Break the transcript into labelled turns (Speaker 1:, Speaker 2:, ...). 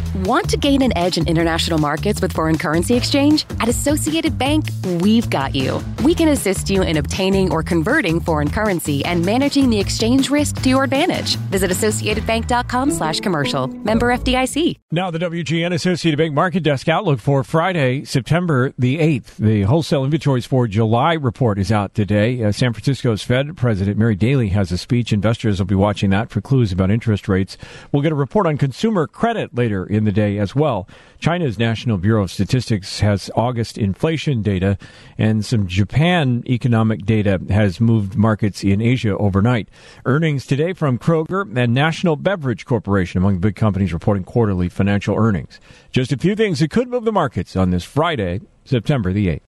Speaker 1: Want to gain an edge in international markets with foreign currency exchange? At Associated Bank, we've got you. We can assist you in obtaining or converting foreign currency and managing the exchange risk to your advantage. Visit AssociatedBank.com/commercial. Member FDIC.
Speaker 2: Now the WGN Associated Bank Market Desk outlook for Friday, September the 8th. The wholesale inventories for July report is out today. San Francisco's Fed President Mary Daly has a speech. Investors will be watching that for clues about interest rates. We'll get a report on consumer credit later in the day as well. China's National Bureau of Statistics has August inflation data, and some Japan economic data has moved markets in Asia overnight. Earnings today from Kroger and National Beverage Corporation among the big companies reporting quarterly financial earnings. Just a few things that could move the markets on this Friday, September the 8th.